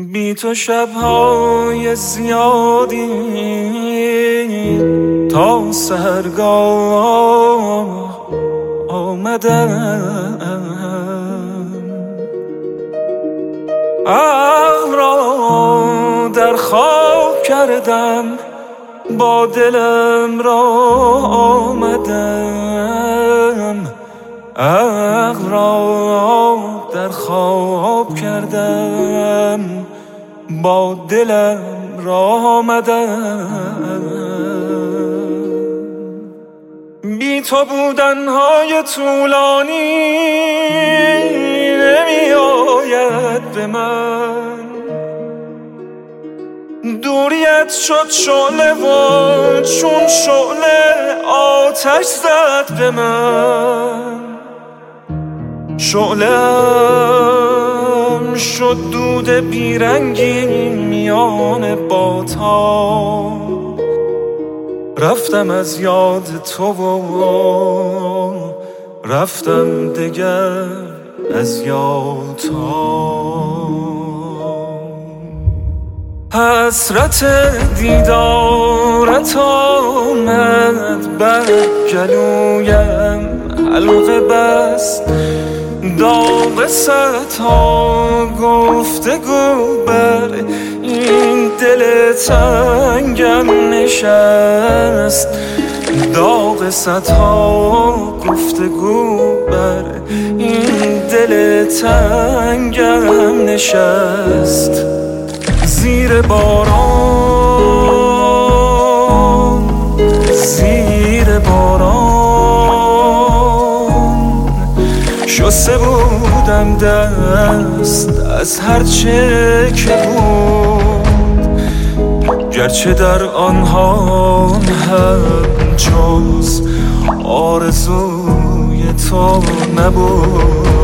بی تو شب‌های زیادی تا سحرگاه آمدم، عقل را در خواب کردم، با دلم را آمدم، عقل را در خواب کردم، با دلم را آمدم. بی تو بودنهای طولانی نمی آید به من، دوریت شد شعله و چون شعله آتش زد به من، شعله‌ام شد دود بیرنگی میان بادها، رفتم از یاد تو و رفتم دگر از یادها. حسرت دیدارت آمد بر گلویم، حلقه بست داغ صدها گفتگو بر این دل تنگم نشست، داغ صدها گفتگو بر این دل تنگم نشست. زیر باران، زیر باران شسته بودم دست از هرچه که بود، گرچه در آنها هم جز آرزوی تو نبود.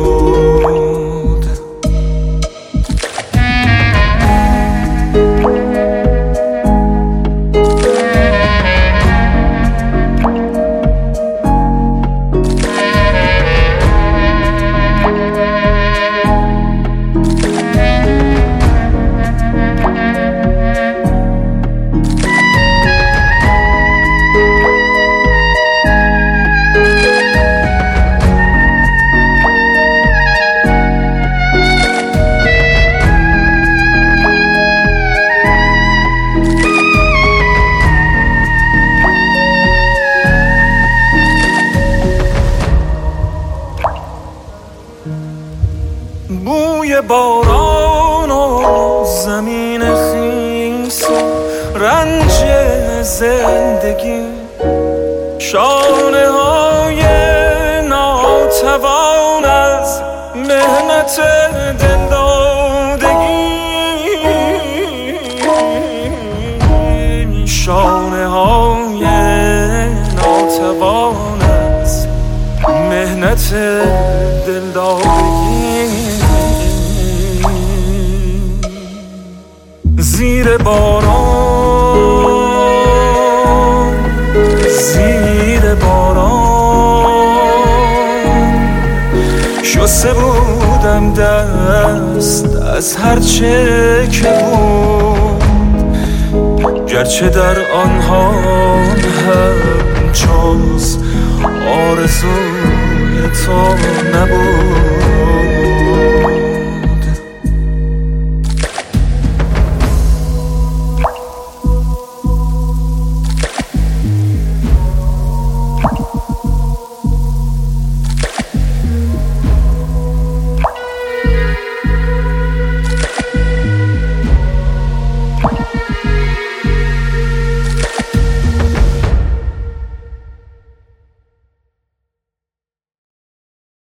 بوی باران و زمین خیس و رنج زندگی، شانه های ناتوان از مهنت دلدادگی، شانه های ناتوان از مهنت دلدادگی. زیر باران، زیر باران شسته بودم دست از هرچه که بود، گرچه در آنها هم جز آرزوی تو نبود.